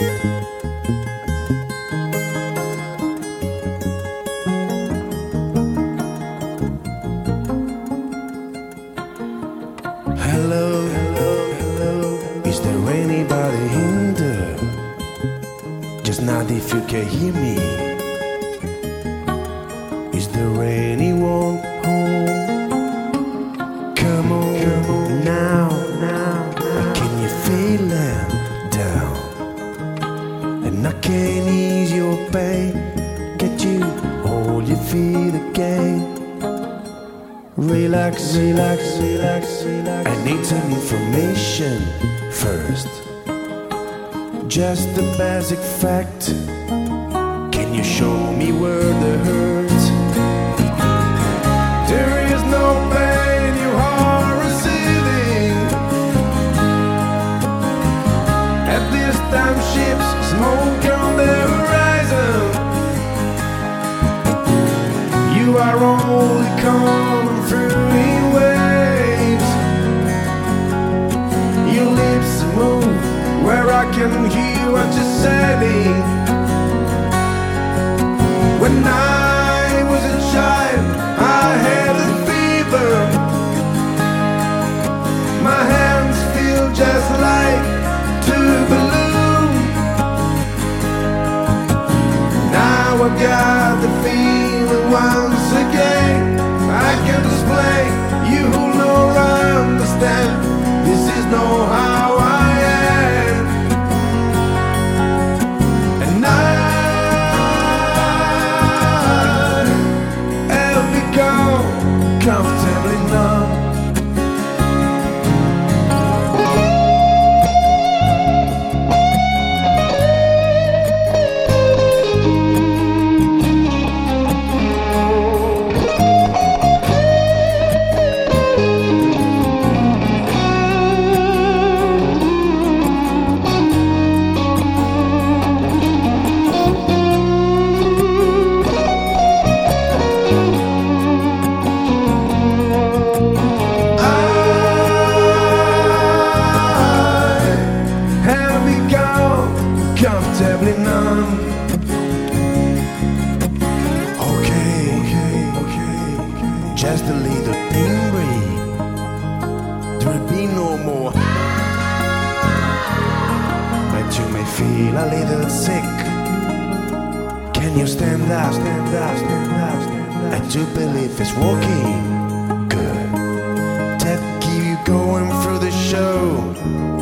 Hello, hello, hello. Is there anybody in there? Just nod if you can hear me. Is there anyone home? Come on, now. Can you feel them down? And I can ease your pain, get you all your feet again. Relax. I need some information first. Just the basic fact. Can you show me where the hurt? There is no pain you are receiving. At this time, ships smoke on the horizon. You are only coming through in waves. Your lips move where I can hear what you're saying. When I was a child, I had a fever. My hands feel just like two balloons. Now I got the feeling once again. I can explain, you who know I understand. This is no how I am. And I have become comfortably numb. Comfortably numb. Okay. Just a little angry. There will be no more. But you may feel a little sick. Can you stand up? I do believe it's working. Good. That keep you going through the show.